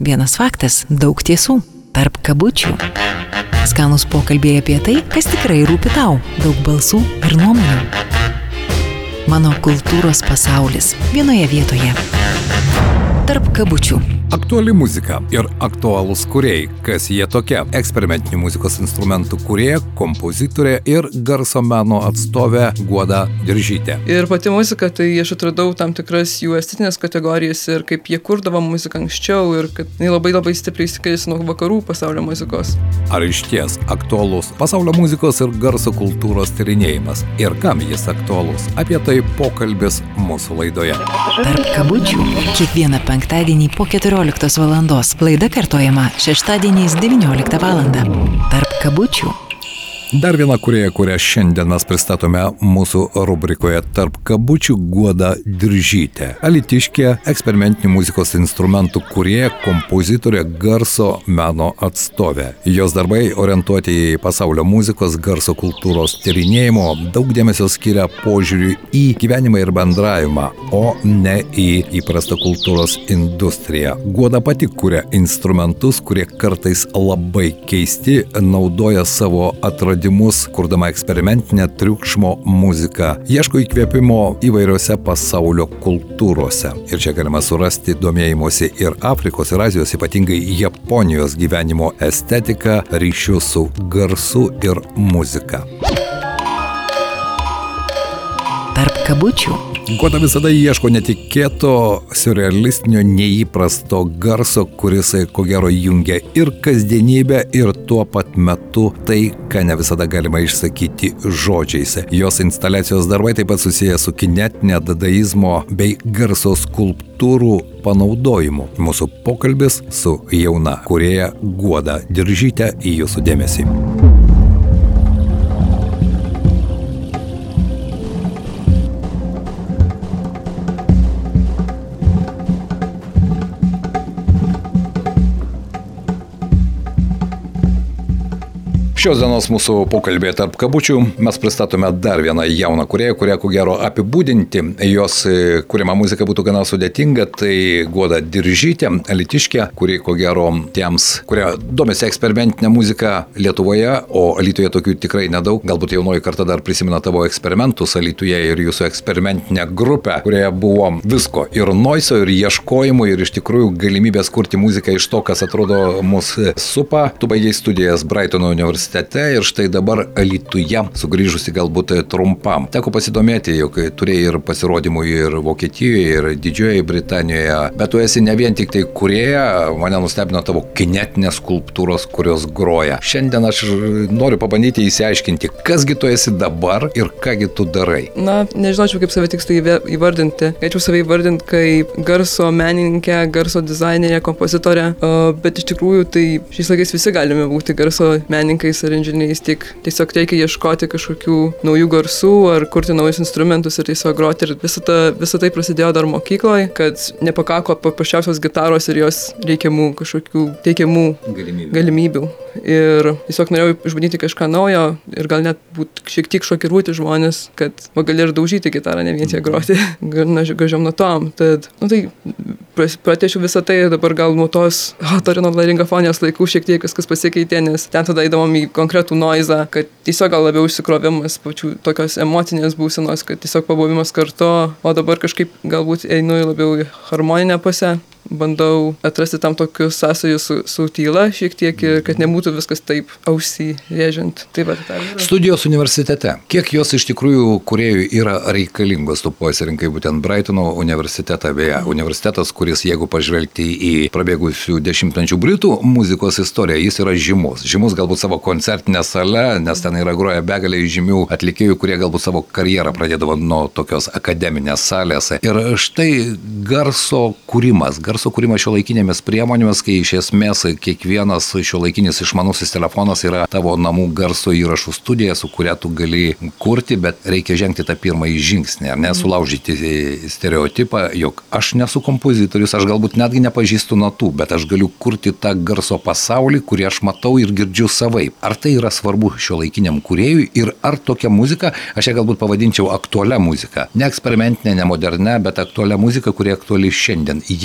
Vienas faktas, daug tiesų. Tarp kabučių. Skanūs pokalbiai apie tai, kas tikrai rūpi tau. Daug balsų ir nuomonių. Mano kultūros pasaulis vienoje vietoje. Tarp kabučių. Aktuali muzika ir aktualūs kūrėjai. Kas jie tokia? Eksperimentinių muzikos instrumentų kūrėja, kompozitorė ir garso meno atstovė Guoda Diržytė. Ir pati muzika, tai aš atradau tam tikras jų estetinės kategorijas ir kaip jie kurdavo muziką anksčiau ir kad jie labai stipriai skiriasi nuo vakarų pasaulio muzikos. Ar išties aktualus pasaulio muzikos ir garso kultūros tyrinėjimas? Ir kam jis aktualus? Apie tai pokalbis mūsų laidoje. Tarp kabučių. Kiekvieną penktadienį po 14 valandos. Laida kartojama šeštadieniais 19 valandą. Tarp kabučių. Dar viena kūrėja, kurią šiandien mes pristatome mūsų rubrikoje Tarp kabučių, Guoda Diržytė. Alytiškė, eksperimentinių muzikos instrumentų kūrėja, kompozitorė, garso meno atstovė. Jos darbai orientuoti į pasaulio muzikos, garso kultūros tyrinėjimo, daug dėmesio skiria požiūriui į gyvenimą ir bendravimą, o ne į įprastą kultūros industriją. Guoda pati kuria instrumentus, kurie kartais labai keisti, naudoja savo atradimus, kurdama eksperimentinę triukšmo muziką. Ieško įkvėpimo įvairiose pasaulio kultūrose. Ir čia galima surasti domėjimosi ir Afrikos ir Azijos, ypatingai Japonijos gyvenimo estetiką, ryšių su garsu ir muzika. Tarp kabučių. Guoda visada ieško netikėto, siurrealistinio, neįprasto garso, kuris ko gero jungia ir kasdienybę, ir tuo pat metu tai, ką ne visada galima išsakyti žodžiais. Jos instaliacijos darbai taip pat susiję su kinetinė, dadaizmo bei garso skulptūrų panaudojimu. Mūsų pokalbis su jauna kūrėja Guoda Diržytė į jūsų dėmesį. Šios dienos mūsų pokalbėje Tarp kabučių mes pristatome dar vieną jauną kūrėją, kurią ko gero apibūdinti jos kuriama muzika būtų gana sudėtinga. Tai Guoda Diržytė, alytiškė, kuri ko gero tiems, kurie domisi eksperimentinę muziką Lietuvoje, o Alytuje tokių tikrai nedaug. Galbūt jaunoji karta dar prisimena tavo eksperimentus Alytuje ir jūsų eksperimentinę grupę, kurioje buvo visko ir noiso, ir ieškojimų, ir iš tikrųjų galimybės kurti muziką iš to, kas atrodo mus supa. Tu baigei studijas Brightono universitete. Ir štai dabar Alytuje, sugrįžusi galbūt trumpam. Teko pasidomėti, jog turėjai ir pasirodymų ir Vokietijoje, ir Didžiojoje Britanijoje, bet tu esi ne vien tik tai kūrėja, mane nustebino tavo kinetinės skulptūros, kurios groja. Šiandien aš noriu pabandyti įsiaiškinti, kasgi tu esi dabar ir kągi tu darai. Na, nežinočiau, kaip save tiksliai įvardinti. Galėčiau save įvardinti kaip garso menininkę, garso dizainerę, kompozitorę, bet iš tikrųjų tai šiais laikais visi galime būti garso menininkais ar inžinieriais, tiesiog reikia ieškoti kažkokių naujų garsų ar kurti naujus instrumentus ir tiesiog groti. Ir visa tai prasidėjo dar mokykloje, kad nepakako paprasčiausios gitaros ir jos reikiamų kažkokių teikiamų galimybių. Ir tiesiog norėjau išbandyti kažką naujo ir gal net būt šiek tiek šokiruoti žmonės, kad gali ir daužyti gitarą, ne vien tiek groti gražiom natom. Tad, tai pratešiu visą tai dabar gal nuo tos otorinolaringofonijos laikų šiek tiek viskas pasikeitė, nes ten tada įdavom į konkretų noizą, kad tiesiog gal labiau išsikrovimas pačių tokios emocinės būsenos, kad tiesiog pabuvimas kartu, o dabar kažkaip galbūt einu labiau į harmoninę pusę. Bandau atrasti tam tokius sąsajus su tyla šiek tiek, kad nebūtų viskas taip ausirėžiant. Studijos universitete. Kiek jos iš tikrųjų kūrėjų yra reikalingos? Tu pasirinkai būtent Brightono universitetą, beje, universitetas, kuris, jeigu pažvelgti į prabėgusių dešimtmečių britų muzikos istoriją, jis yra žymus. Žymus galbūt savo koncertinę salę, nes ten yra groję begalė žymių atlikėjų, kurie galbūt savo karjerą pradėdavo nuo tokios akademinės salės. Ir štai garso kūrimas šiuolaikinėmis priemonėmis, kai iš esmės kiekvienas šiuolaikinis išmanusis telefonas yra tavo namų garso įrašų studija, su kuria tu gali kurti, bet reikia žengti tą pirmąjį žingsnį, ar ne, sulaužyti stereotipą, jog aš nesu kompozitorius, aš galbūt netgi nepažįstu natų, bet aš galiu kurti tą garso pasaulį, kurį aš matau ir girdžiu savaip. Ar tai yra svarbu šiuolaikiniam kūrėjui ir ar tokia muzika, aš ją galbūt pavadinčiau aktualią muziką, ne eksperimentinę, ne modernę, bet aktualią muziką, kuri aktuali šiandien. Ji yra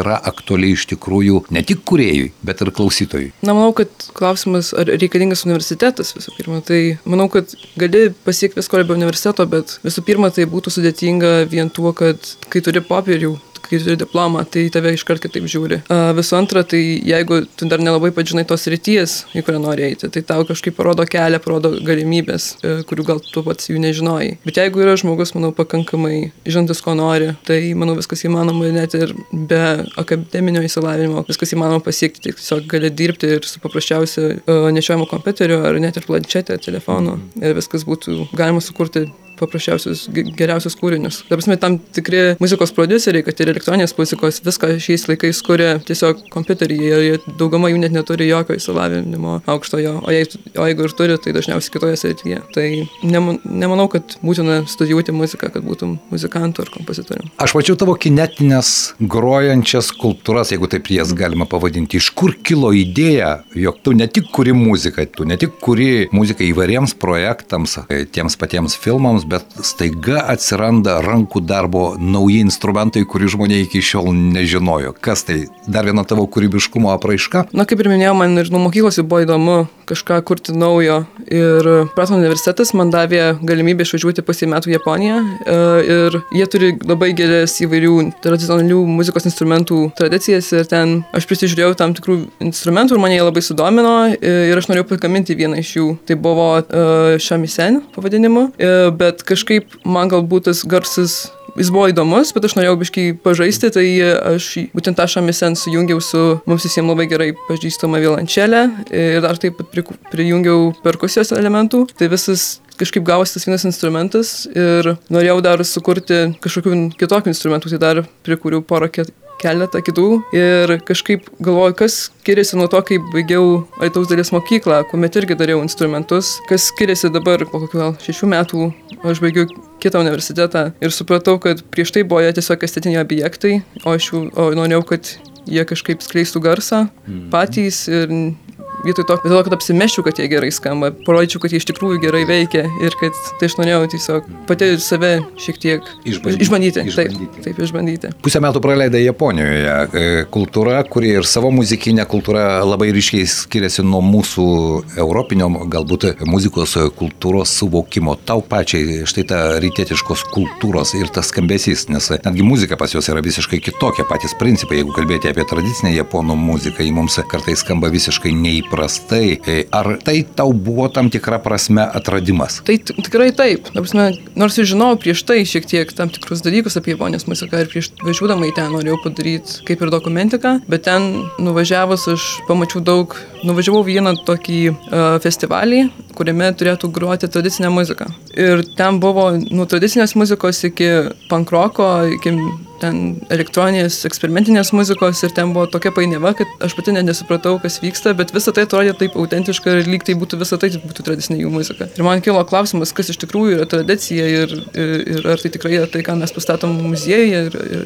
yra aktuali iš tikrųjų ne tik kūrėjui, bet ir klausytojui? Na, manau, kad klausimas, ar reikalingas universitetas visų pirma. Tai manau, kad gali pasiekti visko be universiteto, bet visų pirma, tai būtų sudėtinga vien tuo, kad kai turi popierių, kai turi diplomą, tai tave iškart kitaip žiūri. Visų antra, tai jeigu tu dar nelabai pažinai tos srities, į kurią nori eiti, tai tau kažkaip parodo kelią, parodo galimybės, kurių gal tu pats jų nežinojai. Bet jeigu yra žmogus, manau, pakankamai žinantis, ko nori, tai manau, viskas įmanoma net ir be akademinio išsilavinimo, viskas įmanoma pasiekti, tiesiog gali dirbti ir su paprasčiausiu nešiojimu kompiuteriu ar net ir planšetė, telefonu ir viskas būtų galima sukurti paprasčiausius, geriausius kūrinius. Ta prasme, tam tikri muzikos prodiuseriai, kad ir elektroninės muzikos, viską šiais laikais kuria tiesiog kompiuteryje, dauguma jų net neturi jokio išsilavinimo aukštojo, o jeigu ir turi, tai dažniausiai kitoje srityje. Tai nemanau, kad būtina studijuoti muziką, kad būtum muzikantu ar kompozitorium. Aš mačiau tavo kinetinės grojančias skulptūras, jeigu taip jas galima pavadinti. Iš kur kilo idėja, jog tu ne tik kuri muziką, tu ne tik kuri muziką įvairiems projektams, tiems patiems filmams, bet staiga atsiranda rankų darbo nauji instrumentai, kurių žmonės iki šiol nežinojo. Kas tai? Dar viena tavo kūrybiškumo apraiška? Na, kaip ir minėjau, man ir nuo mokyklos buvo įdomu kažką kurti naujo. Ir Prato universitetas man davė galimybę išvažiuoti pusę metų į Japoniją. Ir jie turi labai gilias įvairių tradicionalių muzikos instrumentų tradicijas. Ir ten aš prisižiūrėjau tam tikrų instrumentų ir mane jie labai sudomino. Ir aš norėjau pagaminti vieną iš jų. Tai buvo shamisen pavadinimu. Bet kažkaip man galbūt tas garsas, jis buvo įdomus, bet aš norėjau biškį pažaisti, tai aš būtent tą shamisen sujungiau su mums visiems labai gerai pažįstama violončelė ir dar taip pat prijungiau perkusijos elementų. Tai visas kažkaip gavosi tas vienas instrumentas ir norėjau dar sukurti kažkokių kitokių instrumentų, tai dar prikūriau keletą kitų ir kažkaip galvoju, kas skiriasi nuo to, kai baigiau Alytaus dailės mokyklą, kuomet irgi dariau instrumentus, kas skiriasi dabar po kokių 6 metų, aš baigiau kitą universitetą ir supratau, kad prieš tai buvo jie tiesiog estetiniai objektai, o aš norėjau, kad jie kažkaip skleistų garsą patys ir vietoj to, kad apsimeščiau, kad jie gerai skamba, parodyčiau, kad jie iš tikrųjų gerai veikia ir kad tai aš norėjau tiesiog pati save šiek tiek išbandyti. Taip, išbandyti. Pusę metų praleidai Japonijoje. Kultūra, kuri ir savo muzikinė kultūra labai ryškiai skiriasi nuo mūsų europinio, galbūt muzikos kultūros suvokimo. Tau pačiai štai ta rytietiškos kultūros ir tas skambesys, nes netgi muzika pas juos yra visiškai kitokia, patys principai. Jeigu kalbėti apie tradicinę japonų muziką, ji mums kartais skamba visiškai neįprastai. Ar tai tau buvo tam tikra prasme atradimas? Tai tikrai taip. Nors ir žinojau prieš tai šiek tiek tam tikrus dalykus apie Japonijos muziką ir prieš važiuodama į ten norėjau padaryti kaip ir dokumentiką, bet ten nuvažiavus aš pamačiau daug. Nuvažiavau vieną tokį festivalį, kuriame turėtų groti tradicinę muziką. Ir ten buvo nuo tradicinės muzikos iki pankroko, iki ten elektroninės, eksperimentinės muzikos ir ten buvo tokia painiava, kad aš pati nesupratau, kas vyksta, bet visą tai atrodė taip autentiška ir lyg tai būtų visą tai būtų tradicinė jų muzika. Ir man kilo klausimas, kas iš tikrųjų yra tradicija ir ar tai tikrai yra tai, ką mes pastatom muziejuje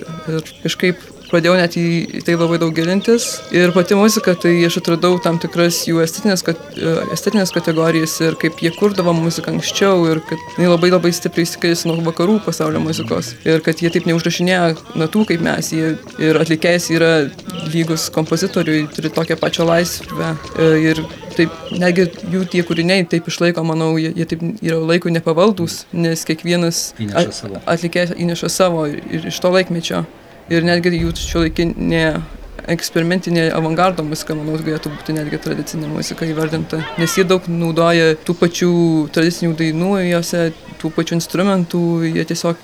ir kažkaip pradėjau net į tai labai daug gilintis. Ir pati muzika, tai aš atradau tam tikras jų estetinės kategorijas ir kaip jie kurdavo muziką anksčiau ir kad jie labai labai stipriai skiriasi nuo vakarų pasaulio muzikos. Ir kad jie taip neužrašinėja natų kaip mes. Ir atlikėjas yra lygus kompozitoriui, turi tokią pačią laisvę. Ir taip, netgi jų tie kūriniai taip išlaiko, manau, jie taip yra laikui nepavaldus, nes kiekvienas atlikėjas įneša savo ir iš to laikmečio. Ir netgi jų šiuolaikinė eksperimentinė avangardo muzika, manau, galėtų būti netgi tradicinė muzika įvardinta, nes jie daug naudoja tų pačių tradicinių dainų, jose tų pačių instrumentų, jie tiesiog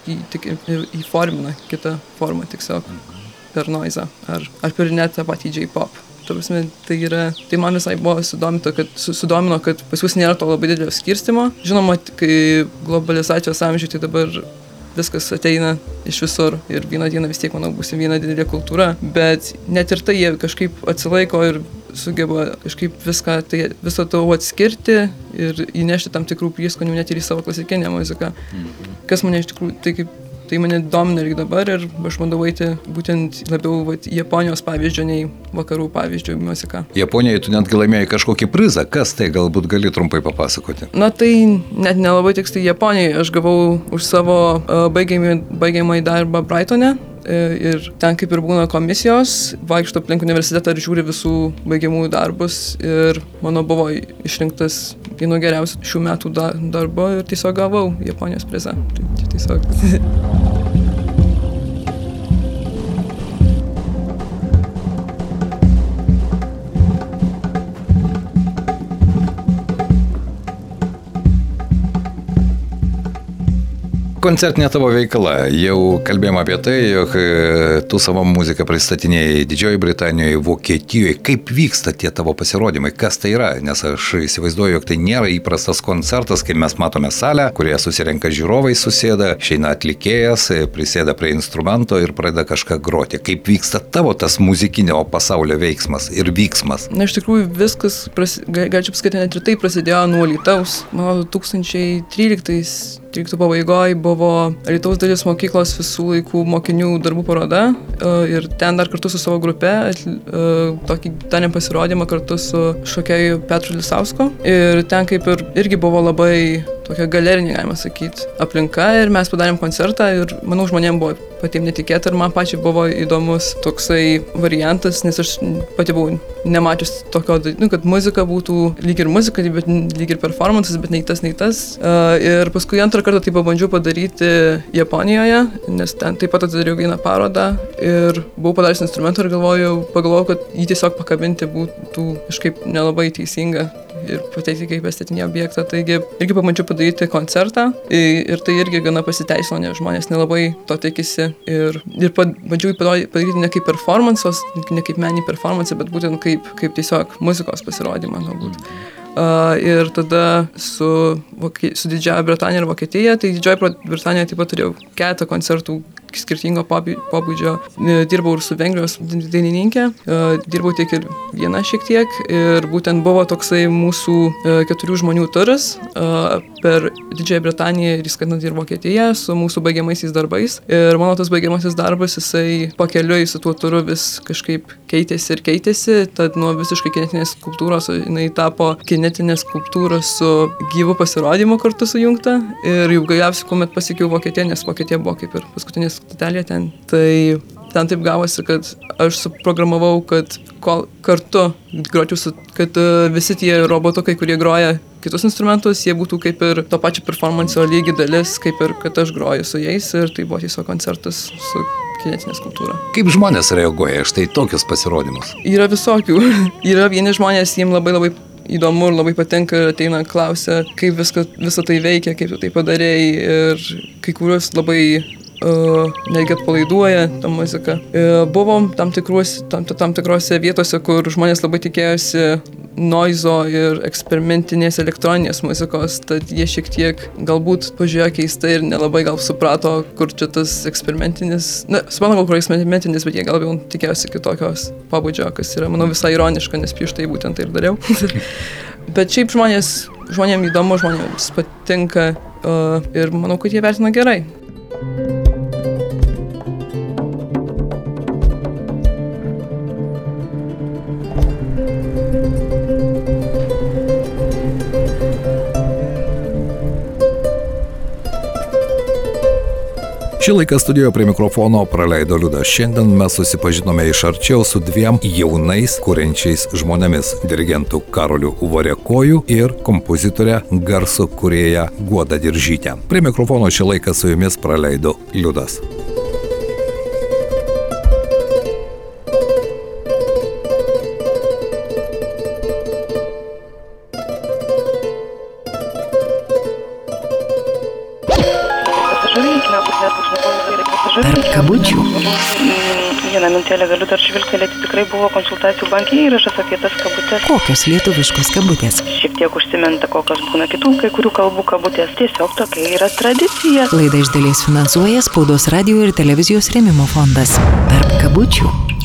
įformina kitą formą, tiesiog per noizą ar per net tą patį J-pop. Tai man visai buvo sudomino, kad pas jūs nėra to labai didelio skirstimo. Žinoma, kai globalizacijos amžiuje, tai dabar viskas ateina iš visur ir vieną dieną vis tiek, manau, būsim viena didelė kultūra, bet net ir tai jie kažkaip atsilaiko ir sugeba kažkaip visą to atskirti ir įnešti tam tikrų prieskonių net ir į savo klasikinę muziką. Kas mane iš tikrųjų, tai mane domina ir dabar ir aš bandau eiti būtent labiau Japonijos pavyzdžio nei vakarų pavyzdžio muziką. Japonijoje tu netgi laimėjai kažkokį prizą. Kas tai, galbūt gali trumpai papasakoti? Na tai net nelabai tiksliai Japonijoje. Aš gavau už savo baigiamąjį darbą Brightone ir ten kaip ir būna komisijos, vaikšto aplink universitetą ir žiūri visų baigiamųjų darbus ir mano buvo išrinktas vienu geriausių šių metų darbo ir tiesiog gavau Japonijos prizą. Tai čia tiesiog... Koncertinė tavo veikla. Jau kalbėjome apie tai, jog tu savo muziką pristatinėjai Didžiojoje Britanijoje, Vokietijoje. Kaip vyksta tie tavo pasirodymai? Kas tai yra? Nes aš įsivaizduoju, jog tai nėra įprastas koncertas, kai mes matome salę, kurioje susirenka žiūrovai, susėda, išeina atlikėjas, prisėda prie instrumento ir pradeda kažką groti. Kaip vyksta tavo tas muzikinio pasaulio veiksmas ir vyksmas? Na, iš tikrųjų, viskas, galčiau pasakyti, net ir tai prasidėjo nuo Alytaus. Mano 2013 pabaigoje buvo Alytaus dalis mokyklos visų laikų mokinių darbų paroda ir ten dar kartu su savo grupe tokį danį pasirodymą kartu su šokėju Petru Lisausko ir ten kaip ir irgi buvo labai tokia galerinė, galima sakyti, aplinka ir mes padarėm koncertą ir manau žmonėm buvo patiem netikėta ir man pačiai buvo įdomus toksai variantas, nes aš pati buvau nemačius tokio, kad muzika būtų lyg ir muzika, bet lyg ir performances, bet nei tas. Ir paskui antrą kartą tai pabandžiau padaryti Japonijoje, nes ten taip pat atidariau vieną parodą ir buvau padaręs instrumentą ir pagalvojau, kad jį tiesiog pakabinti būtų kažkaip nelabai teisinga ir pateikti kaip estetinį objektą. Taigi irgi pabandžiau padaryti koncertą ir tai irgi gana pasiteisino, nes žmonės nelabai to tikisi ir bandžiau padaryti ne kaip performances, ne kaip meninį performance, bet būtent kaip tiesiog muzikos pasirodymą galbūt. Ir tada su Didžiąja Britanija ir Vokietija, tai Didžioji Britanija taip pat turėjau keletą koncertų skirtingo pobūdžio. Dirbau ir su Vengrijos dainininkė, dirbau tiek ir viena šiek tiek ir būtent buvo toksai mūsų 4 žmonių turas per Didžiąją Britaniją ir Skandinaviją ir Vokietiją su mūsų baigiamaisiais darbais. Ir mano tas baigiamasis darbas, jisai pakeliui su tuo turu vis kažkaip keitėsi, tad nuo visiškai kinetinės skulptūros jinai tapo kinetinės skulptūros su gyvu pasirodymu kartu sujungta. Ir jau galiausiai, kuomet pasiekiau Vokietiją, nes Vokietija buvo kaip ir paskutinės stotelė ten, tai ten taip gavosi, kad aš suprogramavau, kad kartu gročiau, kad visi tie robotukai, kurie groja kitus instrumentus, jie būtų kaip ir to pačio performanso lygi dalis, kaip ir kad aš groju su jais ir tai buvo tiesiog koncertas su kinetinė skulptūra. Kaip žmonės reaguoja štai tokius pasirodymus? Yra visokių. Yra vieni žmonės, jiems labai įdomu ir labai patinka ir ateina klausia, kaip visą tai veikia, kaip tu tai padarei ir kai kuriuos labai netgi atpalaiduoja tą muziką. Buvom tam tikrose vietose, kur žmonės labai tikėjosi noizo ir eksperimentinės elektroninės muzikos, tad jie šiek tiek galbūt pažiūrėjo keistai ir nelabai gal suprato, kur čia tas eksperimentinis, suprantu, gal kur eksperimentinis, bet jie gal jau tikėjosi kitokios pabudžio, kas yra, manau, visai ironiška, nes prieš tai būtent tai ir dariau. Bet šiaip žmonėms įdomu, žmonėms patinka ir manau, kad jie vertina gerai. Šį laiką studijoje prie mikrofono praleido Liudas. Šiandien mes susipažinome iš arčiau su 2 jaunais kuriančiais žmonėmis – dirigentu Karoliu Variakoju ir kompozitorė garso kūrėja Guoda Diržytė. Prie mikrofono šį laiką su jumis praleido Liudas. Tarp kabučių. Vieną minutėlę galiu dar žvilgtelėti, tikrai buvo konsultacijų banke įrašas apie tas kabutės. Kokios lietuviškos kabutės? Šiek tiek užsiminta, kokios būna kitų kai kurių kalbų kabutės. Tiesiog tokia yra tradicija. Laidą iš dalies finansuoja Spaudos radijo ir televizijos rėmimo fondas. Tarp kabučių.